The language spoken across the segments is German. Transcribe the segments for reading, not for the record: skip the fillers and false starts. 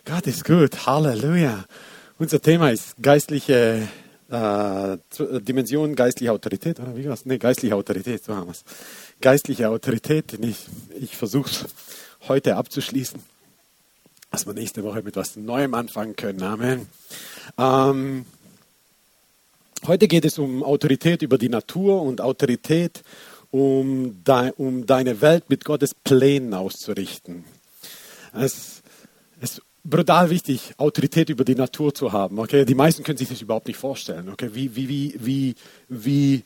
Gott ist gut, Halleluja. Unser Thema ist geistliche Dimension, geistliche Autorität, oder wie war's? Nee, geistliche Autorität, so haben wir es. Geistliche Autorität, ich versuche es heute abzuschließen, dass wir nächste Woche mit was Neuem anfangen können. Amen. Heute geht es um Autorität über die Natur und Autorität, um deine Welt mit Gottes Plänen auszurichten. Es ist brutal wichtig, Autorität über die Natur zu haben. Okay? Die meisten können sich das überhaupt nicht vorstellen. Okay? Wie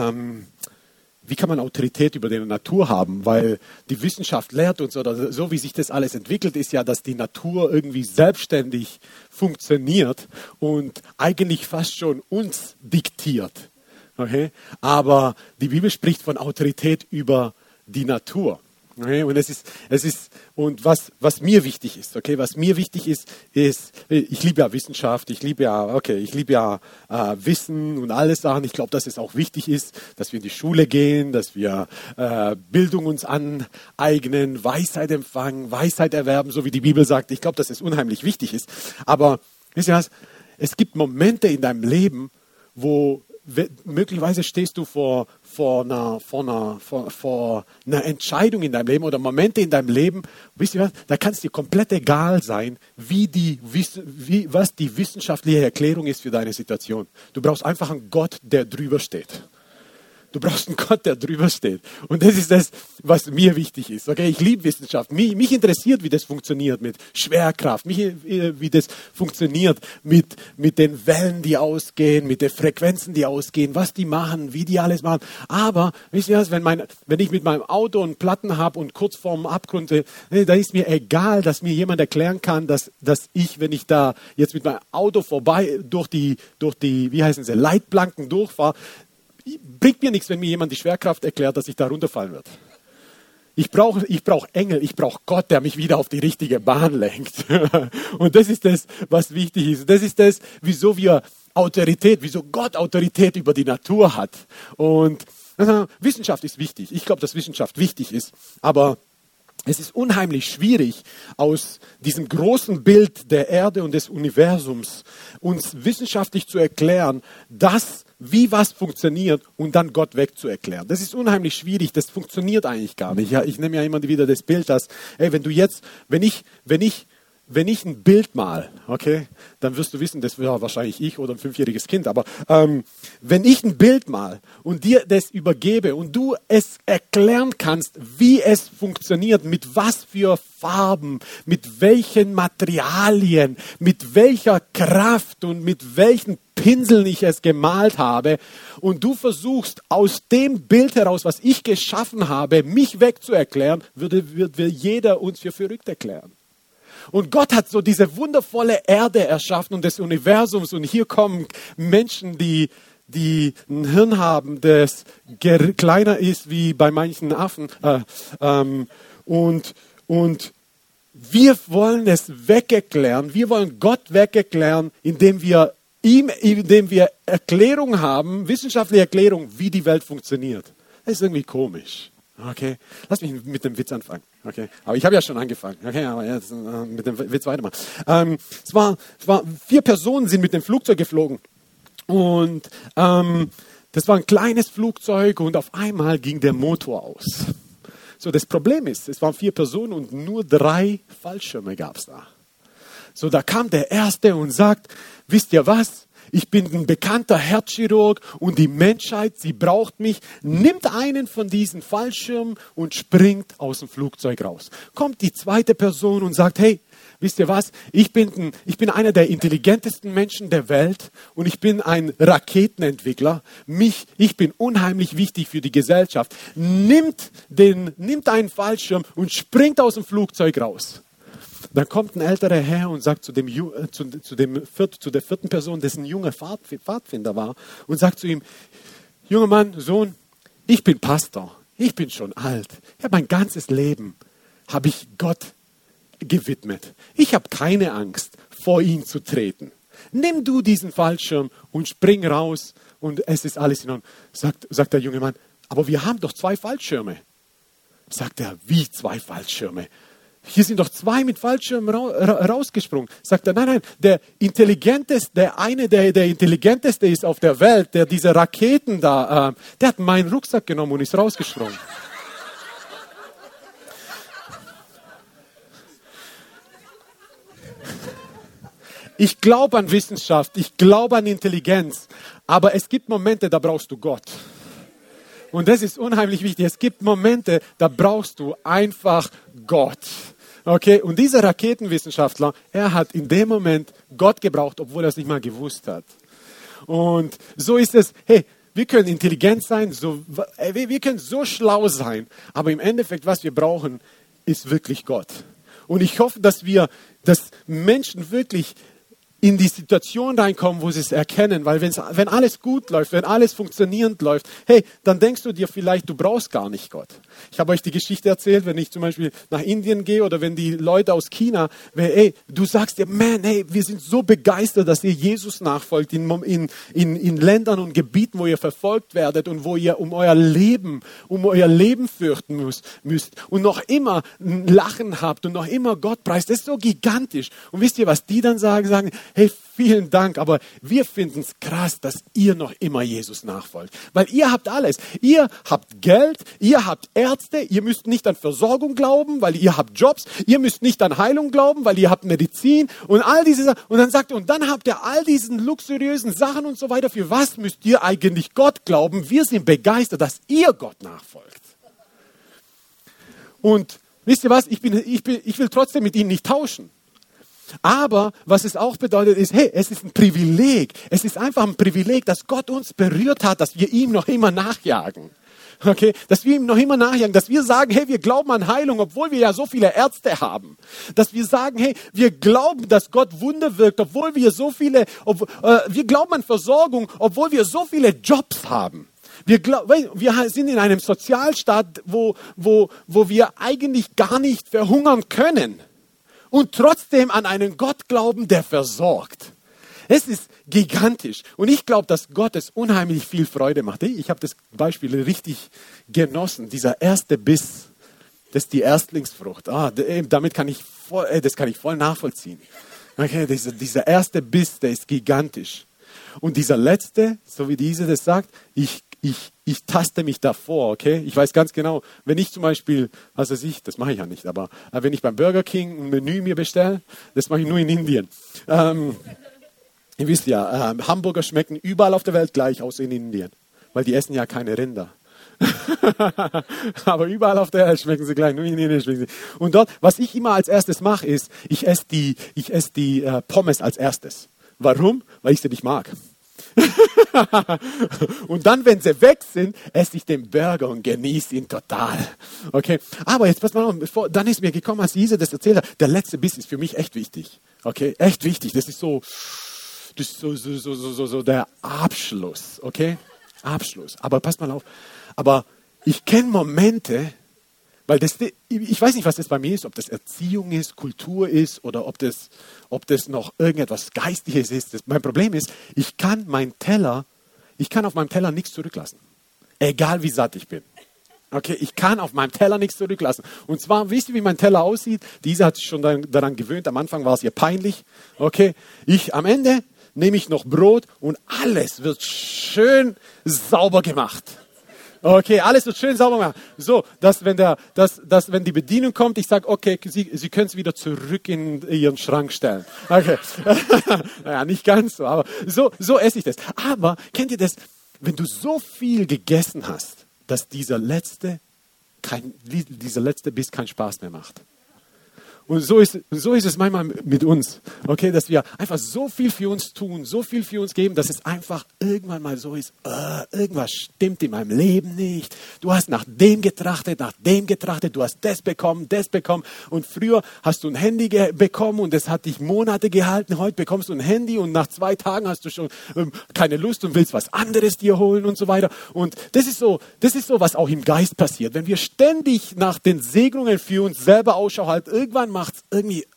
kann man Autorität über die Natur haben? Weil die Wissenschaft lehrt uns, oder so wie sich das alles entwickelt, ist ja, dass die Natur irgendwie selbstständig funktioniert und eigentlich fast schon uns diktiert. Okay? Aber die Bibel spricht von Autorität über die Natur. Okay? Und was mir wichtig ist, okay, was mir wichtig ist, ich liebe ja Wissenschaft, ich liebe ja Wissen und alles Sachen. Ich glaube, dass es auch wichtig ist, dass wir in die Schule gehen, dass wir Bildung uns aneignen, Weisheit empfangen, Weisheit erwerben, so wie die Bibel sagt. Ich glaube, dass es unheimlich wichtig ist. Aber wisst ihr was? Es gibt Momente in deinem Leben, wo möglicherweise stehst du vor einer Entscheidung in deinem Leben oder Momente in deinem Leben, wisst ihr was, da kann es dir komplett egal sein, was die wissenschaftliche Erklärung ist für deine Situation. Du brauchst einfach einen Gott, der drüber steht. Du brauchst einen Gott, der drüber steht. Und das ist das, was mir wichtig ist. Okay, ich liebe Wissenschaft. Mich interessiert, wie das funktioniert mit Schwerkraft, wie das funktioniert mit den Wellen, die ausgehen, mit den Frequenzen, die ausgehen, was die machen, wie die alles machen. Aber, wisst ihr was, wenn ich mit meinem Auto einen Platten habe und kurz vorm Abgrund, da ist mir egal, dass mir jemand erklären kann, dass ich, wenn ich da jetzt mit meinem Auto vorbei durch die wie heißen sie, Leitplanken durchfahre, bringt mir nichts, wenn mir jemand die Schwerkraft erklärt, dass ich da runterfallen werde. Ich brauche Engel, ich brauche Gott, der mich wieder auf die richtige Bahn lenkt. Und das ist das, was wichtig ist. Das ist das, wieso Gott Autorität über die Natur hat. Und Wissenschaft ist wichtig. Ich glaube, dass Wissenschaft wichtig ist. Aber es ist unheimlich schwierig, aus diesem großen Bild der Erde und des Universums uns wissenschaftlich zu erklären, wie was funktioniert und dann Gott wegzuerklären. Das ist unheimlich schwierig, das funktioniert eigentlich gar nicht. Ja, ich nehme ja immer wieder das Bild, dass, wenn ich ein Bild mal, okay, dann wirst du wissen, das wäre wahrscheinlich ich oder ein 5-jähriges Kind, aber wenn ich ein Bild mal und dir das übergebe und du es erklären kannst, wie es funktioniert, mit was für Farben, mit welchen Materialien, mit welcher Kraft und mit welchen Pinseln ich es gemalt habe und du versuchst aus dem Bild heraus, was ich geschaffen habe, mich wegzuerklären, wird jeder uns für verrückt erklären. Und Gott hat so diese wundervolle Erde erschaffen und des Universums. Und hier kommen Menschen, die ein Hirn haben, das kleiner ist wie bei manchen Affen. Und wir wollen es wegerklären. Wir wollen Gott wegerklären, indem wir Erklärung haben, wissenschaftliche Erklärung, wie die Welt funktioniert. Das ist irgendwie komisch. Okay, lass mich mit dem Witz anfangen. Okay, aber ich habe ja schon angefangen. Okay, aber jetzt mit dem Witz weitermachen. Es war 4 Personen sind mit dem Flugzeug geflogen und das war ein kleines Flugzeug und auf einmal ging der Motor aus. So, das Problem ist, es waren 4 Personen und nur 3 Fallschirme gab es da. So, da kam der Erste und sagt, wisst ihr was? Ich bin ein bekannter Herzchirurg und die Menschheit, sie braucht mich. Nimmt einen von diesen Fallschirmen und springt aus dem Flugzeug raus. Kommt die zweite Person und sagt, hey, wisst ihr was? Ich bin einer der intelligentesten Menschen der Welt und ich bin ein Raketenentwickler. Ich bin unheimlich wichtig für die Gesellschaft. Nimmt einen Fallschirm und springt aus dem Flugzeug raus. Dann kommt ein älterer Herr und sagt zu der 4. Person, dessen junger Pfadfinder war, und sagt zu ihm, junger Mann, Sohn, ich bin Pastor, ich bin schon alt. Ich habe mein ganzes Leben, habe ich Gott gewidmet. Ich habe keine Angst, vor ihn zu treten. Nimm du diesen Fallschirm und spring raus und es ist alles in Ordnung. Sagt der junge Mann, aber wir haben doch 2 Fallschirme. Sagt er, wie 2 Fallschirme? hier sind doch 2 mit Fallschirm rausgesprungen. Sagt er, nein, der intelligenteste, der intelligenteste ist auf der Welt, der diese Raketen da, der hat meinen Rucksack genommen und ist rausgesprungen. Ich glaube an Wissenschaft, ich glaube an Intelligenz, aber es gibt Momente, da brauchst du Gott. Und das ist unheimlich wichtig. Es gibt Momente, da brauchst du einfach Gott. Okay? Und dieser Raketenwissenschaftler, er hat in dem Moment Gott gebraucht, obwohl er es nicht mal gewusst hat. Und so ist es, hey, wir können intelligent sein, wir können so schlau sein, aber im Endeffekt, was wir brauchen, ist wirklich Gott. Und ich hoffe, dass Menschen wirklich in die Situation reinkommen, wo sie es erkennen, weil wenn alles gut läuft, wenn alles funktionierend läuft, hey, dann denkst du dir vielleicht, du brauchst gar nicht Gott. Ich habe euch die Geschichte erzählt, wenn ich zum Beispiel nach Indien gehe oder wenn die Leute aus China, du sagst dir, man, hey, wir sind so begeistert, dass ihr Jesus nachfolgt in Ländern und Gebieten, wo ihr verfolgt werdet und wo ihr um euer Leben fürchten müsst und noch immer ein Lachen habt und noch immer Gott preist. Das ist so gigantisch. Und wisst ihr, was die dann sagen, hey, vielen Dank, aber wir finden es krass, dass ihr noch immer Jesus nachfolgt. Weil ihr habt alles. Ihr habt Geld, ihr habt Ärzte, ihr müsst nicht an Versorgung glauben, weil ihr habt Jobs, ihr müsst nicht an Heilung glauben, weil ihr habt Medizin und all diese Sachen. Und dann sagt er, und dann habt ihr all diesen luxuriösen Sachen und so weiter. Für was müsst ihr eigentlich Gott glauben? Wir sind begeistert, dass ihr Gott nachfolgt. Und wisst ihr was? Ich will trotzdem mit ihnen nicht tauschen. Aber was es auch bedeutet ist, hey, es ist ein Privileg. Es ist einfach ein Privileg, dass Gott uns berührt hat, dass wir ihm noch immer nachjagen. Okay, dass wir ihm noch immer nachjagen, dass wir sagen, hey, wir glauben an Heilung, obwohl wir ja so viele Ärzte haben. Dass wir sagen, hey, wir glauben, dass Gott Wunder wirkt, obwohl wir wir glauben an Versorgung, obwohl wir so viele Jobs haben. Wir sind in einem Sozialstaat, wo wir eigentlich gar nicht verhungern können. Und trotzdem an einen Gott glauben, der versorgt. Es ist gigantisch. Und ich glaube, dass Gott es unheimlich viel Freude macht. Ich habe das Beispiel richtig genossen. Dieser erste Biss, das ist die Erstlingsfrucht. Damit kann ich voll nachvollziehen. Okay, dieser erste Biss, der ist gigantisch. Und dieser letzte, so wie diese das sagt, ich taste mich davor, okay? Ich weiß ganz genau, wenn ich zum Beispiel, das mache ich ja nicht, aber wenn ich beim Burger King ein Menü mir bestelle, das mache ich nur in Indien. Ihr wisst ja, Hamburger schmecken überall auf der Welt gleich, außer in Indien, weil die essen ja keine Rinder. Aber überall auf der Welt schmecken sie gleich, nur in Indien schmecken sie. Und dort, was ich immer als erstes mache, ist, ich esse die Pommes als erstes. Warum? Weil ich sie nicht mag. Und dann, wenn sie weg sind, esse ich den Burger und genieße ihn total. Okay? Aber jetzt pass mal auf, dann ist mir gekommen, als Isa das erzählt hat, der letzte Biss ist für mich echt wichtig. Okay? Echt wichtig. Das ist so der Abschluss. Okay? Abschluss. Aber pass mal auf. Aber ich kenne Momente, weil ich weiß nicht, was das bei mir ist, ob das Erziehung ist, Kultur ist oder ob das noch irgendetwas Geistliches ist. Mein Problem ist, ich kann auf meinem Teller nichts zurücklassen. Egal wie satt ich bin. Okay, ich kann auf meinem Teller nichts zurücklassen. Und zwar, wisst ihr, wie mein Teller aussieht? Diese hat sich schon daran gewöhnt. Am Anfang war es ihr peinlich. Okay, am Ende nehme ich noch Brot und alles wird schön sauber gemacht. Okay, alles wird schön sauber gemacht. So, dass wenn die Bedienung kommt, ich sage, okay, Sie können es wieder zurück in Ihren Schrank stellen. Okay. Naja, nicht ganz so, aber so esse ich das. Aber kennt ihr das, wenn du so viel gegessen hast, dass dieser letzte Biss keinen Spaß mehr macht? Und so ist es manchmal mit uns, okay, dass wir einfach so viel für uns tun, so viel für uns geben, dass es einfach irgendwann mal so ist, irgendwas stimmt in meinem Leben nicht. Du hast nach dem getrachtet, du hast das bekommen und früher hast du ein Handy bekommen und das hat dich Monate gehalten, heute bekommst du ein Handy und nach 2 Tagen hast du schon keine Lust und willst was anderes dir holen und so weiter. Und das ist so, was auch im Geist passiert. Wenn wir ständig nach den Segnungen für uns selber Ausschau halten, irgendwann macht es irgendwie,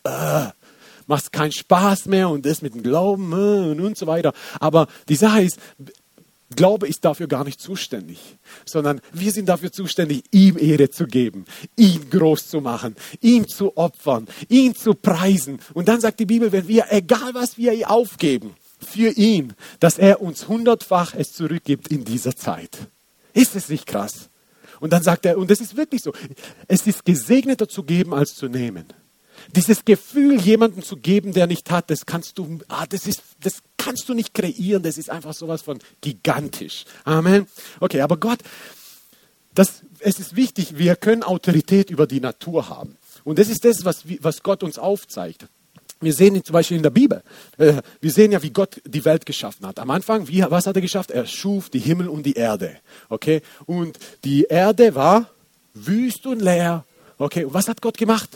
keinen Spaß mehr und das mit dem Glauben und so weiter. Aber die Sache ist, Glaube ist dafür gar nicht zuständig, sondern wir sind dafür zuständig, ihm Ehre zu geben, ihn groß zu machen, ihm zu opfern, ihn zu preisen. Und dann sagt die Bibel, wenn wir, egal was wir aufgeben, für ihn, dass er uns 100-fach es zurückgibt in dieser Zeit. Ist es nicht krass? Und dann sagt er, und das ist wirklich so, es ist gesegneter zu geben als zu nehmen. Dieses Gefühl, jemanden zu geben, der nicht hat, das kannst du nicht kreieren. Das ist einfach sowas von gigantisch. Amen. Okay, aber Gott, es ist wichtig, wir können Autorität über die Natur haben. Und das ist das, was Gott uns aufzeigt. Wir sehen ihn zum Beispiel in der Bibel. Wir sehen ja, wie Gott die Welt geschaffen hat. Am Anfang, was hat er geschafft? Er schuf die Himmel und die Erde. Okay? Und die Erde war wüst und leer. Okay? Und was hat Gott gemacht?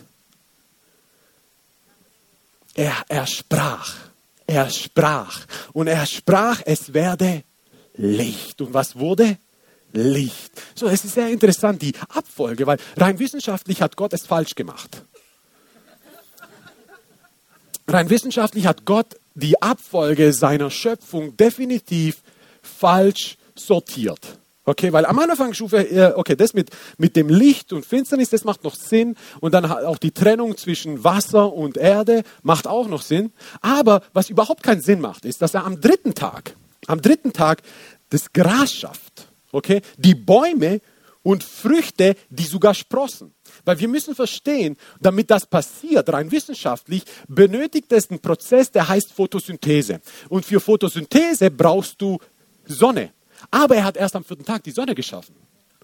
Er sprach. Und er sprach, es werde Licht. Und was wurde? Licht. So, es ist sehr interessant, die Abfolge, weil rein wissenschaftlich hat Gott es falsch gemacht. Rein wissenschaftlich hat Gott die Abfolge seiner Schöpfung definitiv falsch sortiert. Okay, weil am Anfang schuf er, okay, das mit dem Licht und Finsternis, das macht noch Sinn. Und dann auch die Trennung zwischen Wasser und Erde macht auch noch Sinn. Aber was überhaupt keinen Sinn macht, ist, dass er am dritten Tag das Gras schafft. Okay, die Bäume und Früchte, die sogar sprossen. Weil wir müssen verstehen, damit das passiert, rein wissenschaftlich, benötigt es einen Prozess, der heißt Photosynthese. Und für Photosynthese brauchst du Sonne. Aber er hat erst am 4. Tag die Sonne geschaffen.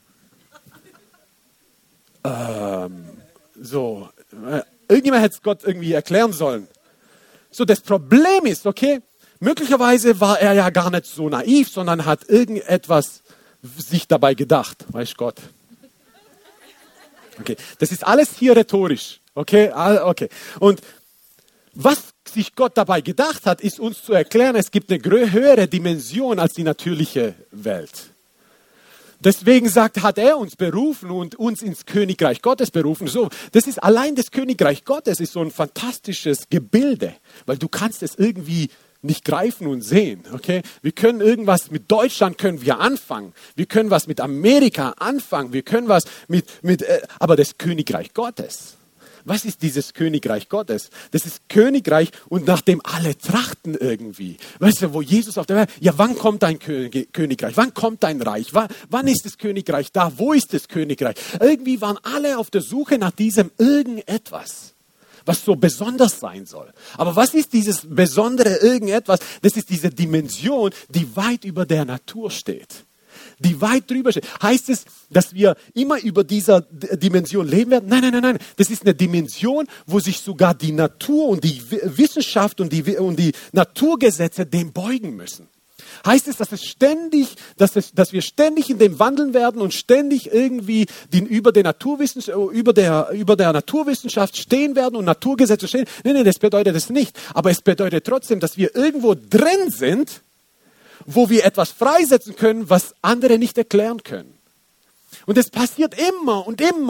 Irgendjemand hätte es Gott irgendwie erklären sollen. So, das Problem ist, okay, möglicherweise war er ja gar nicht so naiv, sondern hat irgendetwas sich dabei gedacht, weiß Gott. Okay, das ist alles hier rhetorisch, okay? Und was sich Gott dabei gedacht hat, ist uns zu erklären, es gibt eine höhere Dimension als die natürliche Welt. Deswegen hat er uns berufen und uns ins Königreich Gottes berufen. So, das ist allein das Königreich Gottes ist so ein fantastisches Gebilde, weil du kannst es irgendwie nicht greifen und sehen, okay? Wir können mit Deutschland können wir anfangen. Wir können was mit Amerika anfangen. Wir können was aber das Königreich Gottes. Was ist dieses Königreich Gottes? Das ist Königreich und nach dem alle trachten irgendwie. Weißt du, wo Jesus auf der Welt, ja, wann kommt dein Königreich? Wann kommt dein Reich? Wann ist das Königreich da? Wo ist das Königreich? Irgendwie waren alle auf der Suche nach diesem irgendetwas, was so besonders sein soll. Aber was ist dieses besondere irgendetwas? Das ist diese Dimension, die weit über der Natur steht. Die weit drüber steht. Heißt es, dass wir immer über dieser Dimension leben werden? Nein. Das ist eine Dimension, wo sich sogar die Natur und die Wissenschaft und die Naturgesetze dem beugen müssen. Heißt es, dass wir ständig in dem wandeln werden und ständig irgendwie über der Naturwissenschaft stehen werden und Naturgesetze stehen? Nein, das bedeutet es nicht. Aber es bedeutet trotzdem, dass wir irgendwo drin sind, wo wir etwas freisetzen können, was andere nicht erklären können. Und es passiert immer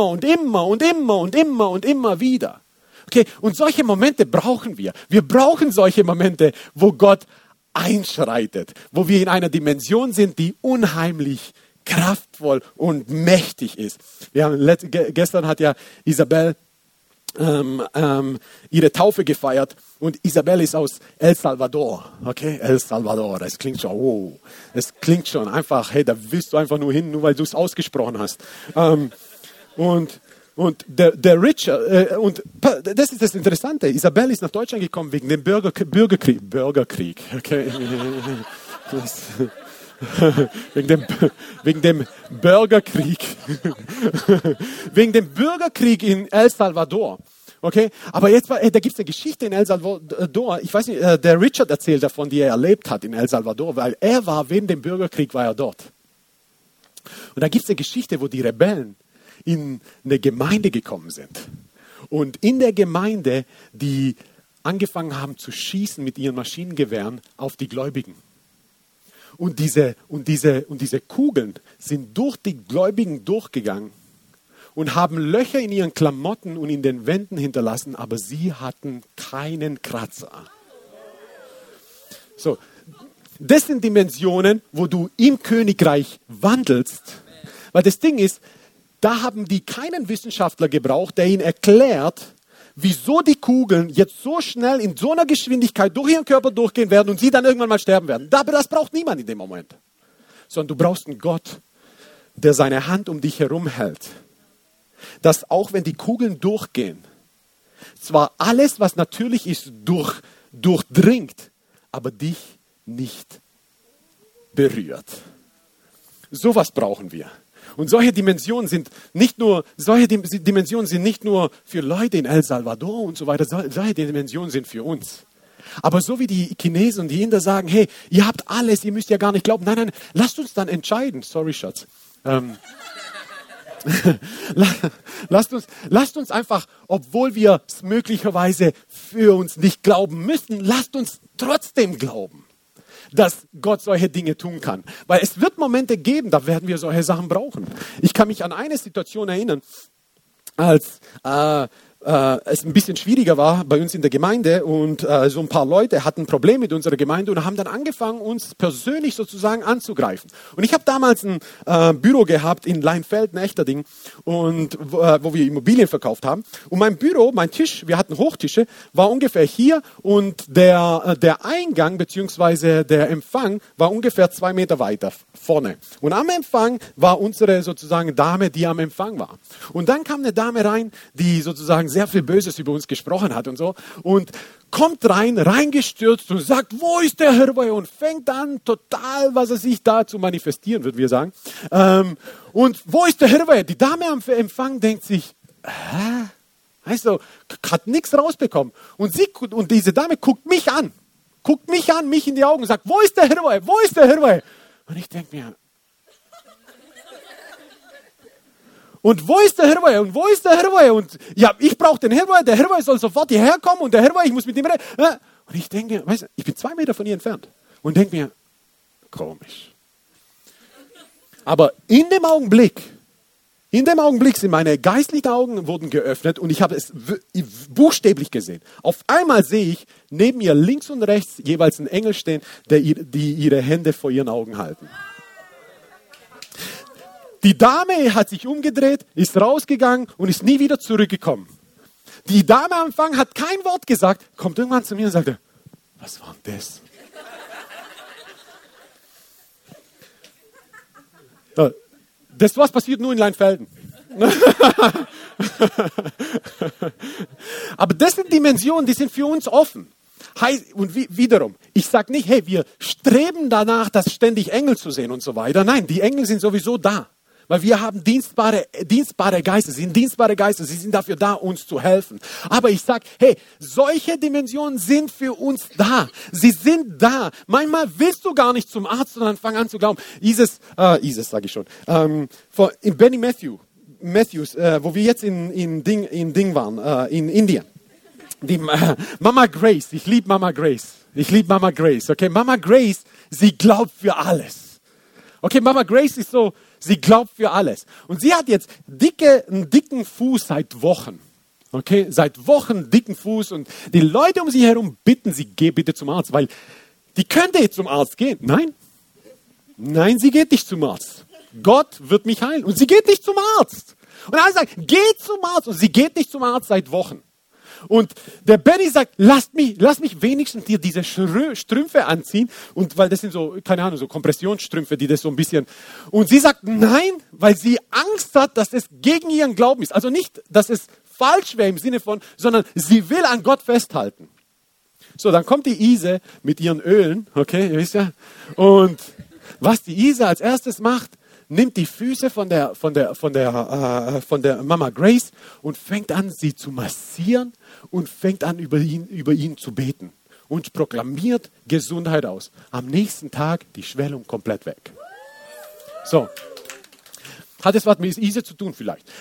wieder. Okay, und solche Momente brauchen wir. Wir brauchen solche Momente, wo Gott einschreitet, wo wir in einer Dimension sind, die unheimlich kraftvoll und mächtig ist. Gestern hat ja Isabel ihre Taufe gefeiert und Isabel ist aus El Salvador. Okay, El Salvador, das klingt schon einfach, hey, da willst du einfach nur hin, nur weil du es ausgesprochen hast. Und der Richard, und das ist das Interessante, Isabel ist nach Deutschland gekommen wegen dem Bürgerkrieg, okay. Wegen dem Bürgerkrieg. Wegen dem Bürgerkrieg in El Salvador. Okay? Aber da gibt es eine Geschichte in El Salvador. Ich weiß nicht, der Richard erzählt davon, die er erlebt hat in El Salvador, weil wegen dem Bürgerkrieg war er dort. Und da gibt es eine Geschichte, wo die Rebellen in eine Gemeinde gekommen sind. Und in der Gemeinde, die angefangen haben zu schießen mit ihren Maschinengewehren auf die Gläubigen. Und diese Kugeln sind durch die Gläubigen durchgegangen und haben Löcher in ihren Klamotten und in den Wänden hinterlassen, aber sie hatten keinen Kratzer. So, Das sind Dimensionen, wo du im Königreich wandelst. Weil das Ding ist, da haben die keinen Wissenschaftler gebraucht, der ihnen erklärt, wieso die Kugeln jetzt so schnell in so einer Geschwindigkeit durch ihren Körper durchgehen werden und sie dann irgendwann mal sterben werden. Aber das braucht niemand in dem Moment. Sondern du brauchst einen Gott, der seine Hand um dich herum hält. Dass auch wenn die Kugeln durchgehen, zwar alles, was natürlich ist, durchdringt, aber dich nicht berührt. Sowas brauchen wir. Und solche Dimensionen sind nicht nur für Leute in El Salvador und so weiter, solche Dimensionen sind für uns. Aber so wie die Chinesen und die Inder sagen, hey, ihr habt alles, ihr müsst ja gar nicht glauben. Nein, nein, lasst uns dann entscheiden. Sorry, Schatz. Lasst uns einfach, obwohl wir es möglicherweise für uns nicht glauben müssen, lasst uns trotzdem glauben, dass Gott solche Dinge tun kann. Weil es wird Momente geben, da werden wir solche Sachen brauchen. Ich kann mich an eine Situation erinnern, als es ein bisschen schwieriger war bei uns in der Gemeinde und so ein paar Leute hatten Probleme mit unserer Gemeinde und haben dann angefangen, uns persönlich sozusagen anzugreifen. Und ich habe damals ein Büro gehabt in Leinfelden, Echterding, und wo wir Immobilien verkauft haben. Und mein Büro, mein Tisch, wir hatten Hochtische, war ungefähr hier und der Eingang bzw. der Empfang war ungefähr 2 Meter weiter vorne. Und am Empfang war unsere sozusagen Dame, die am Empfang war. Und dann kam eine Dame rein, die sozusagen sehr viel Böses über uns gesprochen hat und so und kommt reingestürzt und sagt, wo ist der Herr? Und fängt an, total, was er sich da zu manifestieren, würden wir sagen. Und wo ist der Herr? Die Dame am Empfang denkt sich, also, hat nichts rausbekommen. Und diese Dame guckt mich an, mich in die Augen und sagt, wo ist der Herr? Wo ist der Herr? Und ich denke mir, und wo ist der Herr? Und wo ist der Herr? Und ja, ich brauche den Herr. Der Herr soll sofort hierher kommen und der Herr, ich muss mit ihm reden. Und ich denke mir, weißt du, ich bin 2 Meter von ihr entfernt und denke mir, komisch. Aber in dem Augenblick sind meine geistlichen Augen wurden geöffnet und ich habe es buchstäblich gesehen. Auf einmal sehe ich neben ihr links und rechts jeweils einen Engel stehen, die ihre Hände vor ihren Augen halten. Die Dame hat sich umgedreht, ist rausgegangen und ist nie wieder zurückgekommen. Die Dame am Anfang hat kein Wort gesagt, kommt irgendwann zu mir und sagte, was war denn das? Das was passiert nur in Leinfelden. Aber das sind Dimensionen, die sind für uns offen. Und wiederum, ich sage nicht, hey, wir streben danach, dass ständig Engel zu sehen und so weiter. Nein, die Engel sind sowieso da. Weil wir haben dienstbare Geister, sie sind dienstbare Geister, sie sind dafür da, uns zu helfen. Aber ich sage, hey, solche Dimensionen sind für uns da. Sie sind da. Manchmal willst du gar nicht zum Arzt, sondern fang an zu glauben. Isis sage ich schon. In Benny Matthews, wo wir jetzt in Ding waren, in Indien. Die Mama Grace, ich liebe Mama Grace. Okay, Mama Grace, sie glaubt für alles. Okay, Mama Grace ist so, sie glaubt für alles. Und sie hat jetzt einen dicken Fuß seit Wochen. Okay, seit Wochen dicken Fuß. Und die Leute um sie herum bitten sie, geh bitte zum Arzt. Weil die könnte jetzt zum Arzt gehen. Nein, sie geht nicht zum Arzt. Gott wird mich heilen. Und sie geht nicht zum Arzt. Und alle sagen, geh zum Arzt. Und sie geht nicht zum Arzt seit Wochen. Und der Benny sagt, lass mich wenigstens dir diese Strümpfe anziehen. Und weil das sind so, keine Ahnung, so Kompressionsstrümpfe, die das so ein bisschen. Und sie sagt nein, weil sie Angst hat, dass es gegen ihren Glauben ist. Also nicht, dass es falsch wäre im Sinne von, sondern sie will an Gott festhalten. So, dann kommt die Ise mit ihren Ölen, okay, ihr wisst ja. Und was die Ise als erstes macht, nimmt die Füße von der Mama Grace und fängt an, sie zu massieren und fängt an, über ihn zu beten und proklamiert Gesundheit aus. Am nächsten Tag die Schwellung komplett weg. So. Hat es was mit Ise zu tun vielleicht?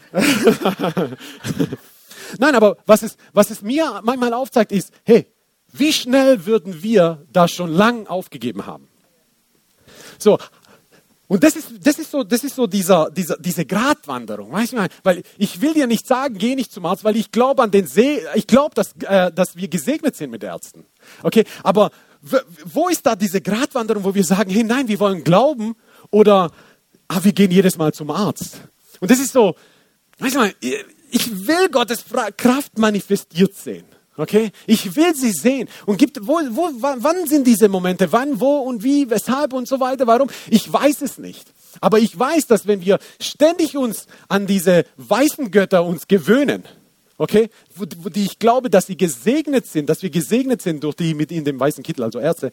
Nein, aber was es mir manchmal aufzeigt ist, hey, wie schnell würden wir das schon lang aufgegeben haben? So. Und das ist so diese Gratwanderung, weißt du, weil ich will dir nicht sagen, geh nicht zum Arzt, weil ich glaube dass wir gesegnet sind mit Ärzten. Okay, aber wo ist da diese Gratwanderung, wo wir sagen, hey, nein, wir wollen glauben oder wir gehen jedes Mal zum Arzt. Und das ist so, weißt du, ich will Gottes Kraft manifestiert sehen. Okay? Ich will sie sehen. Und wann sind diese Momente? Wann, wo und wie, weshalb und so weiter? Warum? Ich weiß es nicht. Aber ich weiß, dass wenn wir ständig uns an diese weißen Götter uns gewöhnen, okay, die ich glaube, dass sie gesegnet sind, dass wir gesegnet sind durch die mit ihnen dem weißen Kittel, also Ärzte.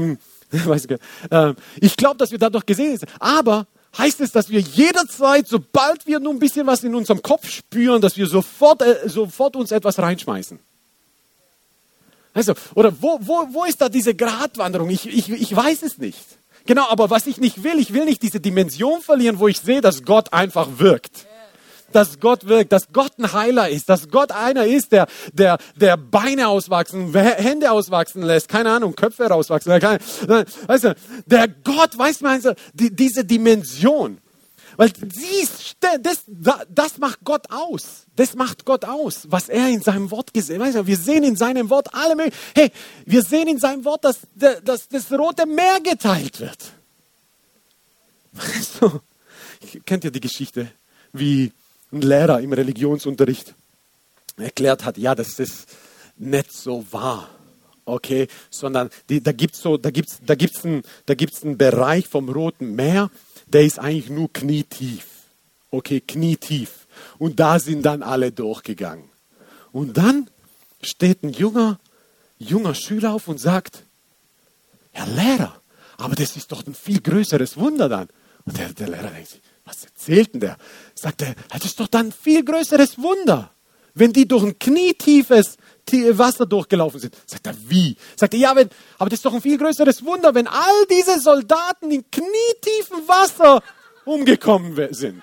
Ich glaube, dass wir dadurch gesegnet sind. Aber heißt es, dass wir jederzeit, sobald wir nur ein bisschen was in unserem Kopf spüren, dass wir sofort uns etwas reinschmeißen? Also, oder wo ist da diese Gratwanderung? Ich weiß es nicht. Genau, aber was ich will nicht diese Dimension verlieren, wo ich sehe, dass Gott einfach wirkt. Dass Gott wirkt, dass Gott ein Heiler ist, dass Gott einer ist, der Beine auswachsen, Hände auswachsen lässt, keine Ahnung, Köpfe rauswachsen. Weißt du, der Gott, weißt du, diese Dimension. Weil das macht Gott aus. Das macht Gott aus, was er in seinem Wort gesehen hat. Wir sehen in seinem Wort alle möglichen. Hey, wir sehen in seinem Wort, dass das Rote Meer geteilt wird. Weißt du, kennt ihr die Geschichte, wie ein Lehrer im Religionsunterricht erklärt hat, ja, dass das nicht so war. Okay, sondern da gibt's einen Bereich vom Roten Meer, der ist eigentlich nur knietief. Okay, knietief. Und da sind dann alle durchgegangen. Und dann steht ein junger Schüler auf und sagt, Herr Lehrer, aber das ist doch ein viel größeres Wunder dann. Und der Lehrer denkt sich, was erzählt denn der? Sagt er, das ist doch dann ein viel größeres Wunder, wenn die durch ein knietiefes Wasser durchgelaufen sind. Sagt er, wie? Sagt er, ja, aber das ist doch ein viel größeres Wunder, wenn all diese Soldaten in knietiefem Wasser umgekommen sind.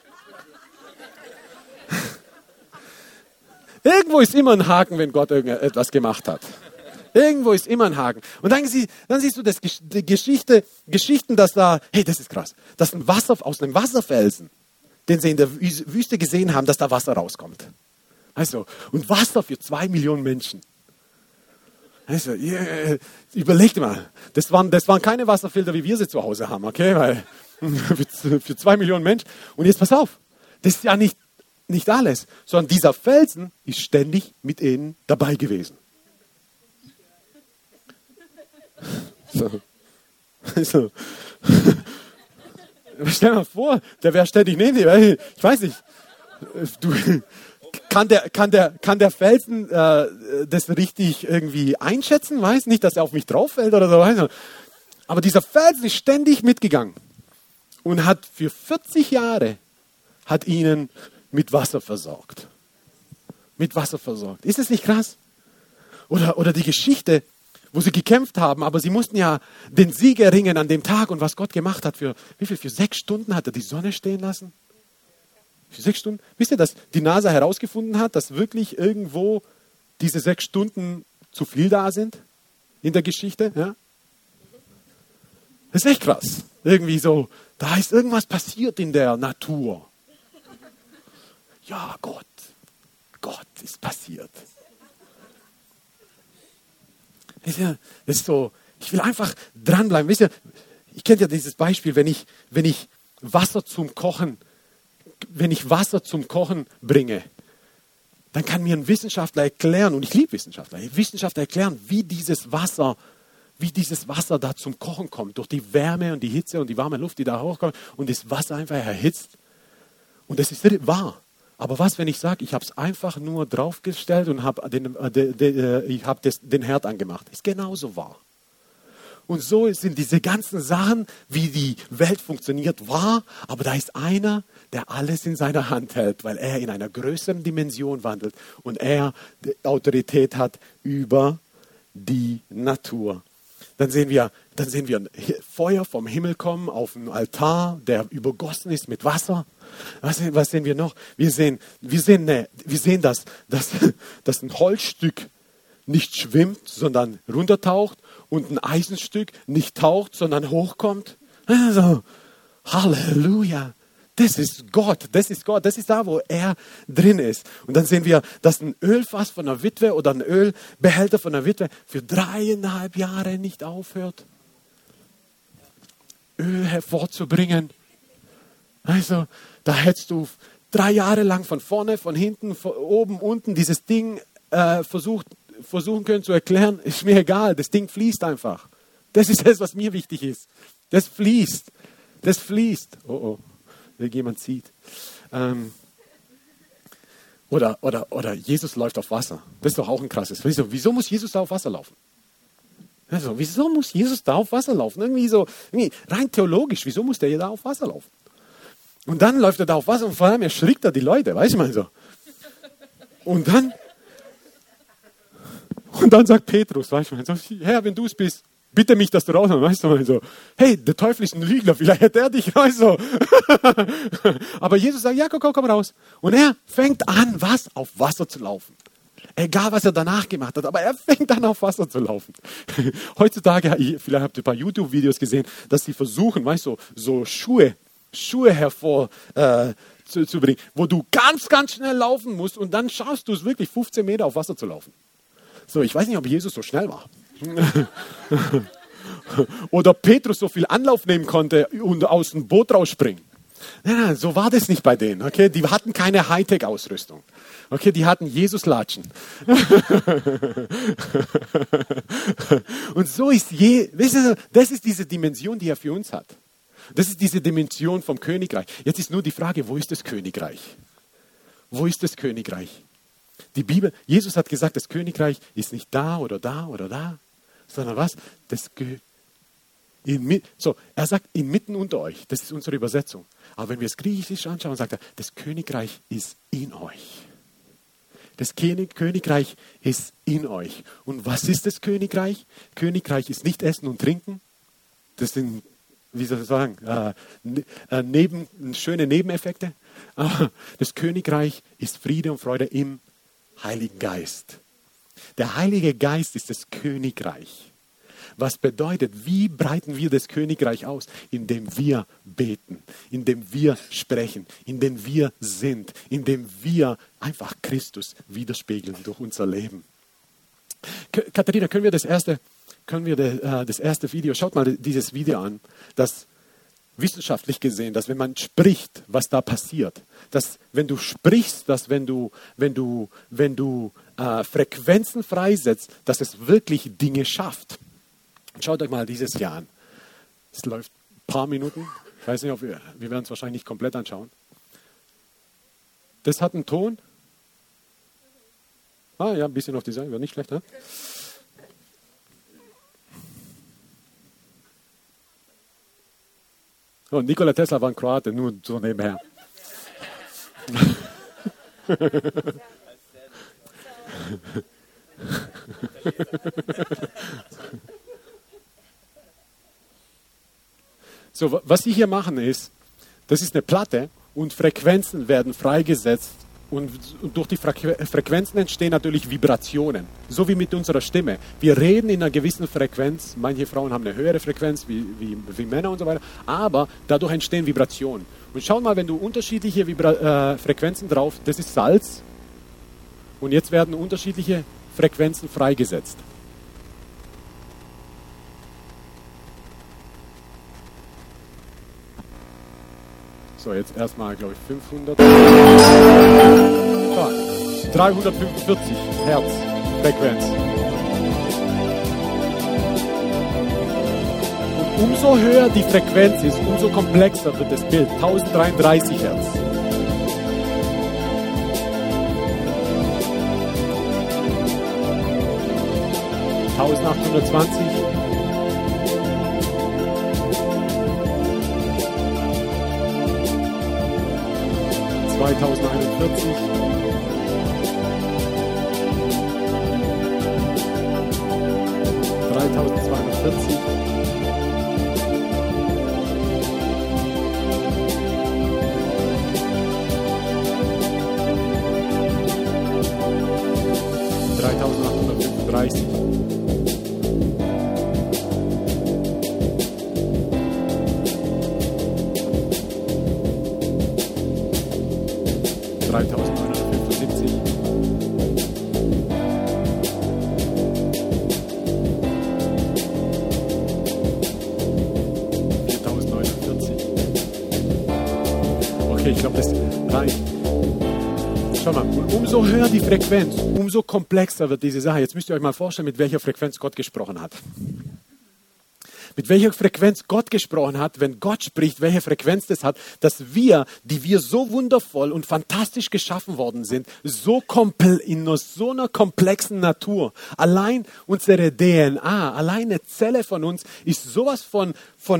Irgendwo ist immer ein Haken, wenn Gott irgendetwas gemacht hat. Irgendwo ist immer ein Haken. Und dann siehst du die Geschichten, dass da, hey, das ist krass, dass aus einem Wasserfelsen, den sie in der Wüste gesehen haben, dass da Wasser rauskommt. Also, und Wasser für 2 Millionen Menschen. Also, überleg dir mal, das waren keine Wasserfilter, wie wir sie zu Hause haben, okay? Weil, für 2 Millionen Menschen. Und jetzt pass auf, das ist ja nicht alles, sondern dieser Felsen ist ständig mit ihnen dabei gewesen. So. Stell dir mal vor, der wäre ständig neben dir. Ich weiß nicht. Kann der Felsen das richtig irgendwie einschätzen? Weiß nicht, dass er auf mich drauf fällt oder so. Aber dieser Felsen ist ständig mitgegangen und hat für 40 Jahre ihnen mit Wasser versorgt. Mit Wasser versorgt. Ist es nicht krass? Oder die Geschichte, wo sie gekämpft haben, aber sie mussten ja den Sieg erringen an dem Tag. Und was Gott gemacht hat, für 6 Stunden hat er die Sonne stehen lassen? Für 6 Stunden? Wisst ihr, dass die NASA herausgefunden hat, dass wirklich irgendwo diese 6 Stunden zu viel da sind in der Geschichte? Ja? Das ist echt krass. Irgendwie so, da ist irgendwas passiert in der Natur. Ja, Gott ist passiert. Das ist so, ich will einfach dranbleiben. Wisst ihr, ich kenne ja dieses Beispiel, wenn ich Wasser zum Kochen bringe, dann kann mir ein Wissenschaftler erklären, und ich liebe Wissenschaftler erklären, wie dieses Wasser da zum Kochen kommt, durch die Wärme und die Hitze und die warme Luft, die da hochkommt, und das Wasser einfach erhitzt. Und das ist wahr. Aber was, wenn ich sage, ich habe es einfach nur draufgestellt und habe den Herd angemacht? Ist genauso wahr. Und so sind diese ganzen Sachen, wie die Welt funktioniert, wahr. Aber da ist einer, der alles in seiner Hand hält, weil er in einer größeren Dimension wandelt und er die Autorität hat über die Natur. Dann sehen wir Feuer vom Himmel kommen auf einen Altar, der übergossen ist mit Wasser. Was sehen wir noch? Wir sehen, dass ein Holzstück nicht schwimmt, sondern runtertaucht und ein Eisenstück nicht taucht, sondern hochkommt. Also, Halleluja. Das ist Gott, das ist Gott, das ist da, wo er drin ist. Und dann sehen wir, dass ein Ölfass von einer Witwe oder ein Ölbehälter von einer Witwe für 3,5 Jahre nicht aufhört, Öl hervorzubringen. Also, da hättest du 3 Jahre lang von vorne, von hinten, von oben, unten dieses Ding versuchen können zu erklären. Ist mir egal, das Ding fließt einfach. Das ist das, was mir wichtig ist. Das fließt. Das fließt. Oh, jemand sieht. Oder Jesus läuft auf Wasser. Das ist doch auch ein krasses. Wieso muss Jesus da auf Wasser laufen? Also, wieso muss Jesus da auf Wasser laufen? Irgendwie rein theologisch, wieso muss der da auf Wasser laufen? Und dann läuft er da auf Wasser und vor allem erschrickt er die Leute, weißt du mal so. Und dann sagt Petrus, weißt du mal so, Herr, wenn du es bist, bitte mich, dass du rauskommst, weißt du mal so. Hey, der Teufel ist ein Lügner, vielleicht hat er dich, weißt du. Aber Jesus sagt, ja, komm raus. Und er fängt an, auf Wasser zu laufen. Egal, was er danach gemacht hat, aber er fängt an, auf Wasser zu laufen. Heutzutage, vielleicht habt ihr ein paar YouTube-Videos gesehen, dass sie versuchen, weißt du, so Schuhe hervor zu bringen, wo du ganz, ganz schnell laufen musst und dann schaffst du es wirklich 15 Meter auf Wasser zu laufen. So, ich weiß nicht, ob Jesus so schnell war. Oder Petrus so viel Anlauf nehmen konnte und aus dem Boot rausspringen. Nein, so war das nicht bei denen. Okay? Die hatten keine Hightech-Ausrüstung. Okay, die hatten Jesus-Latschen. Und so ist das ist diese Dimension, die er für uns hat. Das ist diese Dimension vom Königreich. Jetzt ist nur die Frage, wo ist das Königreich? Wo ist das Königreich? Die Bibel, Jesus hat gesagt, das Königreich ist nicht da oder da oder da, sondern was? Er sagt, inmitten unter euch. Das ist unsere Übersetzung. Aber wenn wir es griechisch anschauen, sagt er, das Königreich ist in euch. Das Königreich ist in euch. Und was ist das Königreich? Königreich ist nicht Essen und Trinken. Das sind, wie soll ich sagen, schöne Nebeneffekte. Das Königreich ist Friede und Freude im Heiligen Geist. Der Heilige Geist ist das Königreich. Was bedeutet, wie breiten wir das Königreich aus? Indem wir beten, indem wir sprechen, indem wir sind, indem wir einfach Christus widerspiegeln durch unser Leben. Katharina, können wir das erste Video, schaut mal dieses Video an, das wissenschaftlich gesehen, dass wenn man spricht, was da passiert, dass wenn du sprichst, dass wenn du Frequenzen freisetzt, dass es wirklich Dinge schafft. Schaut euch mal dieses Jahr an. Es läuft ein paar Minuten. Ich weiß nicht, wir werden es wahrscheinlich nicht komplett anschauen. Das hat einen Ton. Ja, ein bisschen auf die Seite, wäre nicht schlecht, ne? Und Nikola Tesla war ein Kroate, nur so nebenher. So, was sie hier machen ist, das ist eine Platte und Frequenzen werden freigesetzt und durch die Frequenzen entstehen natürlich Vibrationen, so wie mit unserer Stimme. Wir reden in einer gewissen Frequenz, manche Frauen haben eine höhere Frequenz wie Männer und so weiter, aber dadurch entstehen Vibrationen. Und schau mal, wenn du unterschiedliche Frequenzen drauf, das ist Salz und jetzt werden unterschiedliche Frequenzen freigesetzt. So, jetzt erstmal, glaube ich, 500. 345 Hertz Frequenz. Und umso höher die Frequenz ist, umso komplexer wird das Bild. 1033 Hertz. (1820) 2041, 3240, 3835. Okay, ich glaube, das reicht. Schau mal, umso höher die Frequenz, umso komplexer wird diese Sache. Jetzt müsst ihr euch mal vorstellen, mit welcher Frequenz Gott gesprochen hat. Mit welcher Frequenz Gott gesprochen hat, wenn Gott spricht, welche Frequenz das hat, dass wir, die wir so wundervoll und fantastisch geschaffen worden sind, in so einer komplexen Natur, allein unsere DNA, allein eine Zelle von uns ist sowas von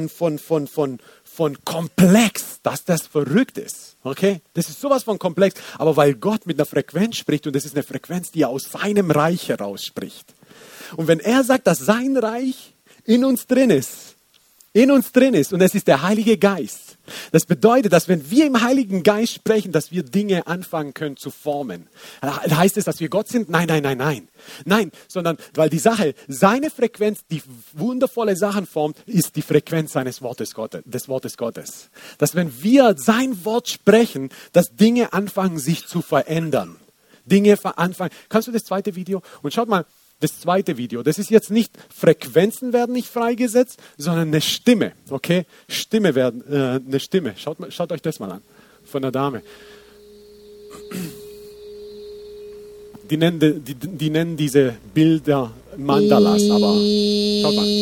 komplex, dass das verrückt ist. Okay? Das ist sowas von komplex, aber weil Gott mit einer Frequenz spricht und das ist eine Frequenz, die er aus seinem Reich heraus spricht. Und wenn er sagt, dass sein Reich in uns drin ist und es ist der Heilige Geist. Das bedeutet, dass wenn wir im Heiligen Geist sprechen, dass wir Dinge anfangen können zu formen. Heißt es, dass wir Gott sind? Nein. Nein, sondern weil die Sache, seine Frequenz, die wundervolle Sachen formt, ist die Frequenz des Wortes Gottes. Dass wenn wir sein Wort sprechen, dass Dinge anfangen sich zu verändern. Kannst du das zweite Video? Und schaut mal, das zweite Video, das ist jetzt nicht, Frequenzen werden nicht freigesetzt, sondern eine Stimme, okay? Eine Stimme. Schaut euch das mal an, von der Dame. Die nennen diese Bilder Mandalas, aber schaut mal.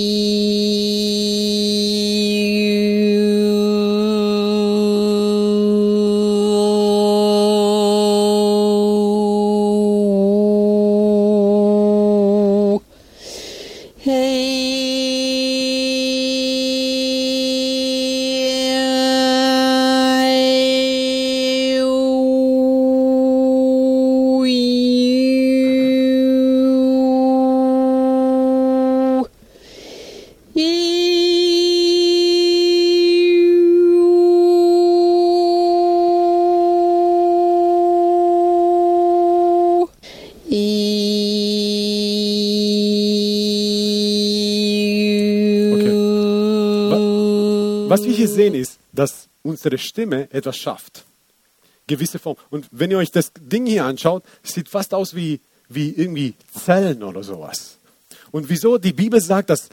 Was wir hier sehen ist, dass unsere Stimme etwas schafft. Gewisse Form. Und wenn ihr euch das Ding hier anschaut, sieht fast aus wie irgendwie Zellen oder sowas. Und wieso die Bibel sagt, dass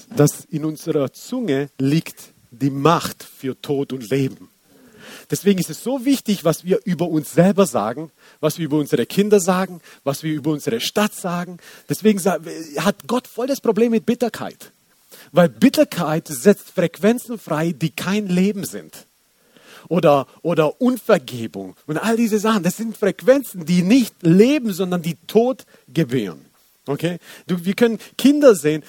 in unserer Zunge liegt die Macht für Tod und Leben. Deswegen ist es so wichtig, was wir über uns selber sagen, was wir über unsere Kinder sagen, was wir über unsere Stadt sagen. Deswegen hat Gott voll das Problem mit Bitterkeit. Weil Bitterkeit setzt Frequenzen frei, die kein Leben sind. Oder Unvergebung und all diese Sachen. Das sind Frequenzen, die nicht leben, sondern die Tod gebären. Okay? Wir können Kinder sehen,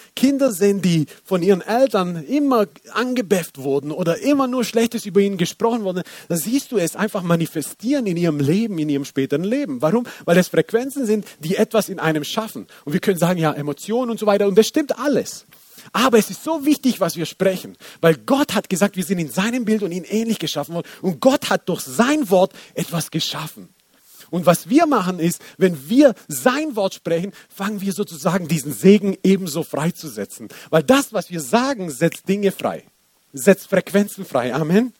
die von ihren Eltern immer angebefft wurden oder immer nur Schlechtes über ihnen gesprochen wurde. Da siehst du es einfach manifestieren in ihrem Leben, in ihrem späteren Leben. Warum? Weil es Frequenzen sind, die etwas in einem schaffen. Und wir können sagen, ja, Emotionen und so weiter. Und das stimmt alles. Aber es ist so wichtig, was wir sprechen, weil Gott hat gesagt, wir sind in seinem Bild und ihm ähnlich geschaffen worden. Und Gott hat durch sein Wort etwas geschaffen. Und was wir machen ist, wenn wir sein Wort sprechen, fangen wir sozusagen diesen Segen ebenso freizusetzen. Weil das, was wir sagen, setzt Dinge frei, setzt Frequenzen frei. Amen.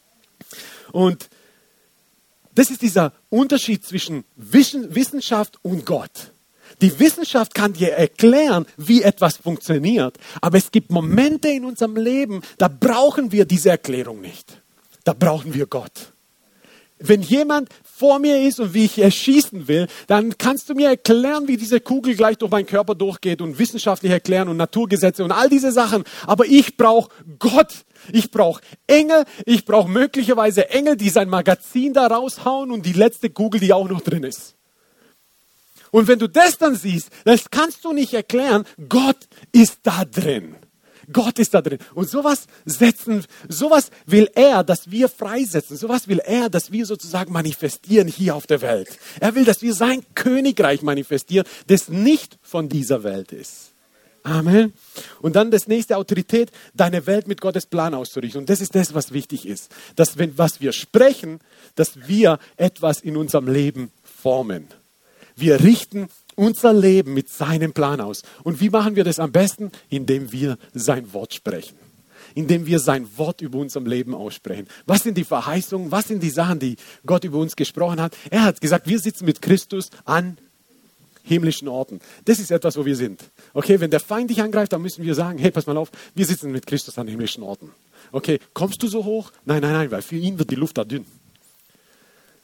Und das ist dieser Unterschied zwischen Wissenschaft und Gott. Die Wissenschaft kann dir erklären, wie etwas funktioniert, aber es gibt Momente in unserem Leben, da brauchen wir diese Erklärung nicht. Da brauchen wir Gott. Wenn jemand vor mir ist und wie ich erschießen will, dann kannst du mir erklären, wie diese Kugel gleich durch meinen Körper durchgeht und wissenschaftlich erklären und Naturgesetze und all diese Sachen. Aber ich brauche Gott. Ich brauche Engel. Ich brauche möglicherweise Engel, die sein Magazin da raushauen und die letzte Kugel, die auch noch drin ist. Und wenn du das dann siehst, das kannst du nicht erklären. Gott ist da drin. Gott ist da drin. Und sowas will er, dass wir freisetzen. Sowas will er, dass wir sozusagen manifestieren hier auf der Welt. Er will, dass wir sein Königreich manifestieren, das nicht von dieser Welt ist. Amen. Und dann das nächste, Autorität, deine Welt mit Gottes Plan auszurichten. Und das ist das, was wichtig ist. Dass was wir sprechen, dass wir etwas in unserem Leben formen. Wir richten unser Leben mit seinem Plan aus. Und wie machen wir das am besten? Indem wir sein Wort sprechen. Indem wir sein Wort über unserem Leben aussprechen. Was sind die Verheißungen? Was sind die Sachen, die Gott über uns gesprochen hat? Er hat gesagt, wir sitzen mit Christus an himmlischen Orten. Das ist etwas, wo wir sind. Okay, wenn der Feind dich angreift, dann müssen wir sagen, hey, pass mal auf, wir sitzen mit Christus an himmlischen Orten. Okay, kommst du so hoch? Nein, weil für ihn wird die Luft da dünn.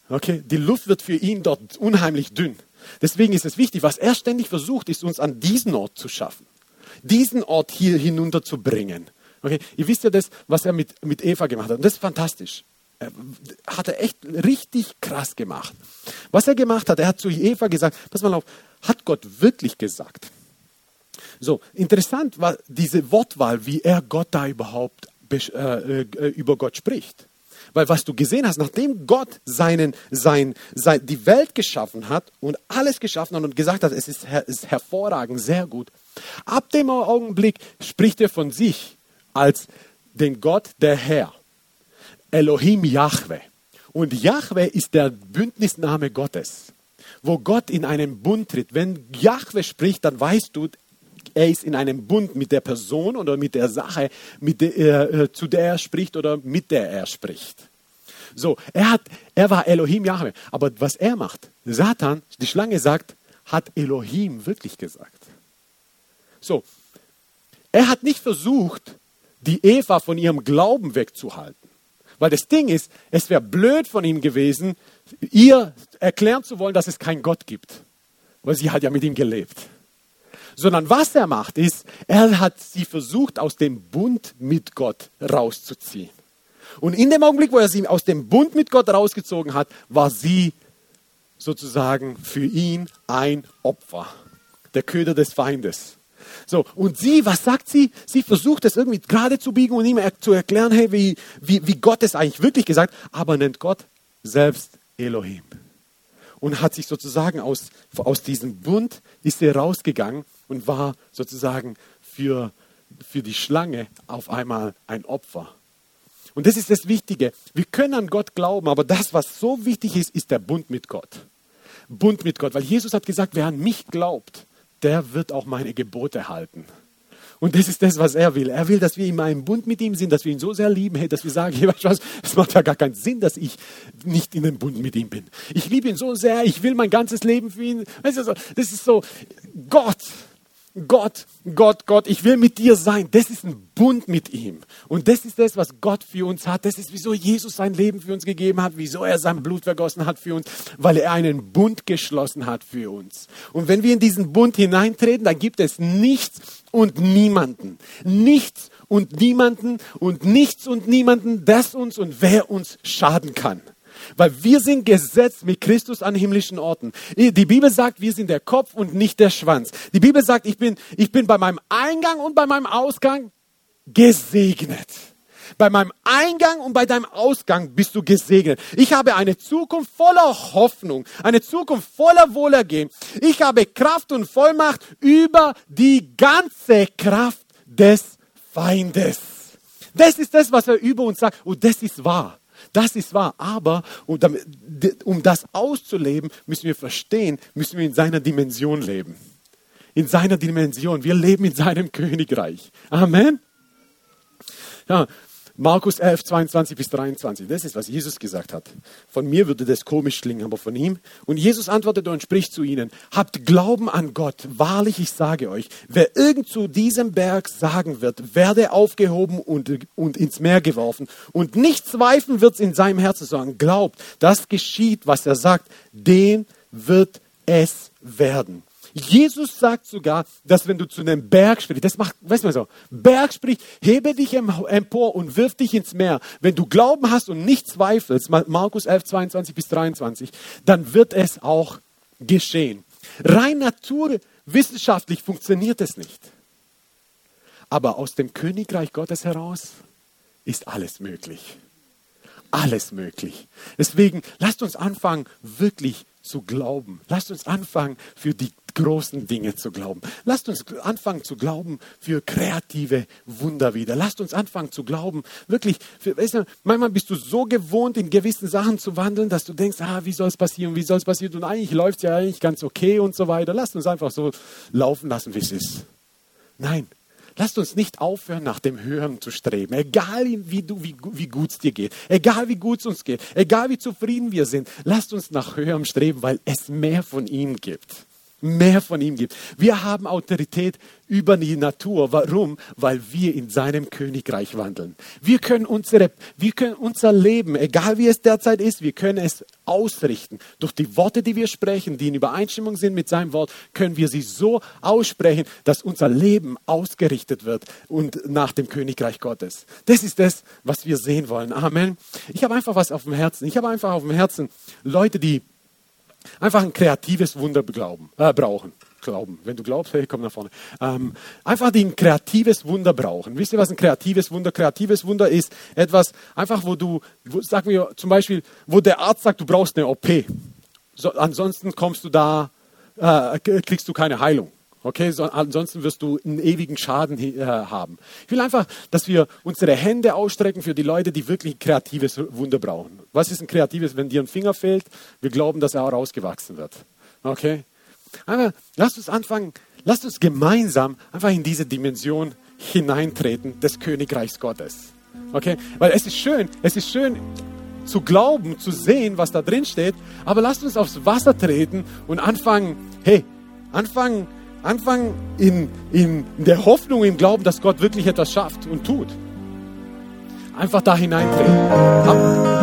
Okay, die Luft wird für ihn dort unheimlich dünn. Deswegen ist es wichtig, was er ständig versucht, ist uns an diesen Ort zu schaffen. Diesen Ort hier hinunter zu bringen. Okay, ihr wisst ja das, was er mit Eva gemacht hat. Und das ist fantastisch. Hat er echt richtig krass gemacht. Was er gemacht hat, er hat zu Eva gesagt, pass mal auf, hat Gott wirklich gesagt. So, interessant war diese Wortwahl, wie er Gott da überhaupt über Gott spricht. Weil was du gesehen hast, nachdem Gott die Welt geschaffen hat und alles geschaffen hat und gesagt hat, es ist hervorragend, sehr gut, ab dem Augenblick spricht er von sich als den Gott, der Herr. Elohim Jahwe. Und Jahwe ist der Bündnisname Gottes, wo Gott in einen Bund tritt. Wenn Jahwe spricht, dann weißt du, er ist in einem Bund mit der Person oder mit der Sache, zu der er spricht oder mit der er spricht. So, er war Elohim Jahwe. Aber was er macht, Satan, die Schlange sagt, hat Elohim wirklich gesagt. So, er hat nicht versucht, die Eva von ihrem Glauben wegzuhalten. Weil das Ding ist, es wäre blöd von ihm gewesen, ihr erklären zu wollen, dass es keinen Gott gibt. Weil sie hat ja mit ihm gelebt. Sondern was er macht ist, er hat sie versucht, aus dem Bund mit Gott rauszuziehen. Und in dem Augenblick, wo er sie aus dem Bund mit Gott rausgezogen hat, war sie sozusagen für ihn ein Opfer. Der Köder des Feindes. So, und sie, was sagt sie? Sie versucht es irgendwie gerade zu biegen und ihm zu erklären, hey, wie Gott es eigentlich wirklich gesagt, aber nennt Gott selbst Elohim. Und hat sich sozusagen aus diesem Bund, ist sie rausgegangen und war sozusagen für die Schlange auf einmal ein Opfer. Und das ist das Wichtige. Wir können an Gott glauben, aber das, was so wichtig ist, ist der Bund mit Gott. Bund mit Gott, weil Jesus hat gesagt, wer an mich glaubt, der wird auch meine Gebote halten. Und das ist das, was er will. Er will, dass wir in einem Bund mit ihm sind, dass wir ihn so sehr lieben, hey, dass wir sagen, hey, weißt du was, es macht ja gar keinen Sinn, dass ich nicht in einem Bund mit ihm bin. Ich liebe ihn so sehr, ich will mein ganzes Leben für ihn. Das ist so, Gott, ich will mit dir sein. Das ist ein Bund mit ihm. Und das ist das, was Gott für uns hat. Das ist, wieso Jesus sein Leben für uns gegeben hat, wieso er sein Blut vergossen hat für uns, weil er einen Bund geschlossen hat für uns. Und wenn wir in diesen Bund hineintreten, dann gibt es nichts und niemanden. Nichts und niemanden und nichts und niemanden, das uns und wer uns schaden kann. Weil wir sind gesetzt mit Christus an himmlischen Orten. Die Bibel sagt, wir sind der Kopf und nicht der Schwanz. Die Bibel sagt, ich bin bei meinem Eingang und bei meinem Ausgang gesegnet. Bei meinem Eingang und bei deinem Ausgang bist du gesegnet. Ich habe eine Zukunft voller Hoffnung, eine Zukunft voller Wohlergehen. Ich habe Kraft und Vollmacht über die ganze Kraft des Feindes. Das ist das, was er über uns sagt. Und das ist wahr. Das ist wahr, aber um das auszuleben, müssen wir verstehen, müssen wir in seiner Dimension leben. In seiner Dimension. Wir leben in seinem Königreich. Amen. Ja, Markus 11, 22 bis 23. Das ist, was Jesus gesagt hat. Von mir würde das komisch klingen, aber von ihm. Und Jesus antwortete und spricht zu ihnen, habt Glauben an Gott. Wahrlich, ich sage euch, wer irgend zu diesem Berg sagen wird, werde aufgehoben und ins Meer geworfen und nicht zweifeln wird in seinem Herzen, sondern glaubt, das geschieht, was er sagt, dem wird es werden. Jesus sagt sogar, dass wenn du zu einem Berg sprichst, das macht, weißt du mal so, Berg spricht, hebe dich empor und wirf dich ins Meer. Wenn du Glauben hast und nicht zweifelst, Markus 11, 22 bis 23, dann wird es auch geschehen. Rein naturwissenschaftlich funktioniert es nicht. Aber aus dem Königreich Gottes heraus ist alles möglich. Alles möglich. Deswegen lasst uns anfangen, wirklich zu glauben. Lasst uns anfangen, für die großen Dinge zu glauben. Lasst uns anfangen zu glauben für kreative Wunder wieder. Lasst uns anfangen zu glauben, wirklich, manchmal bist du so gewohnt, in gewissen Sachen zu wandeln, dass du denkst, wie soll es passieren, und eigentlich läuft es ja eigentlich ganz okay und so weiter. Lasst uns einfach so laufen lassen, wie es ist. Nein. Lasst uns nicht aufhören, nach dem Höheren zu streben. Egal wie gut es dir geht. Egal wie gut es uns geht. Egal wie zufrieden wir sind. Lasst uns nach Höherem streben, weil es mehr von ihm gibt. mehr von ihm gibt. Wir haben Autorität über die Natur. Warum? Weil wir in seinem Königreich wandeln. Wir können unser Leben, egal wie es derzeit ist, wir können es ausrichten. Durch die Worte, die wir sprechen, die in Übereinstimmung sind mit seinem Wort, können wir sie so aussprechen, dass unser Leben ausgerichtet wird und nach dem Königreich Gottes. Das ist das, was wir sehen wollen. Amen. Ich habe einfach was auf dem Herzen. Ich habe einfach auf dem Herzen Leute, die einfach ein kreatives Wunder brauchen. Glauben. Wenn du glaubst, hey, komm nach vorne. Einfach die ein kreatives Wunder brauchen. Wisst ihr, was ein kreatives Wunder? Kreatives Wunder ist etwas, einfach sagen wir zum Beispiel, wo der Arzt sagt, du brauchst eine OP. Ansonsten kriegst du keine Heilung. Okay, ansonsten wirst du einen ewigen Schaden haben. Ich will einfach, dass wir unsere Hände ausstrecken für die Leute, die wirklich ein kreatives Wunder brauchen. Was ist ein kreatives, wenn dir ein Finger fehlt? Wir glauben, dass er auch rausgewachsen wird. Okay? Aber lasst uns gemeinsam einfach in diese Dimension hineintreten des Königreichs Gottes. Okay? Weil es ist schön zu glauben, zu sehen, was da drin steht, aber lasst uns aufs Wasser treten und anfangen in der Hoffnung, im Glauben, dass Gott wirklich etwas schafft und tut. Einfach da hineintreten.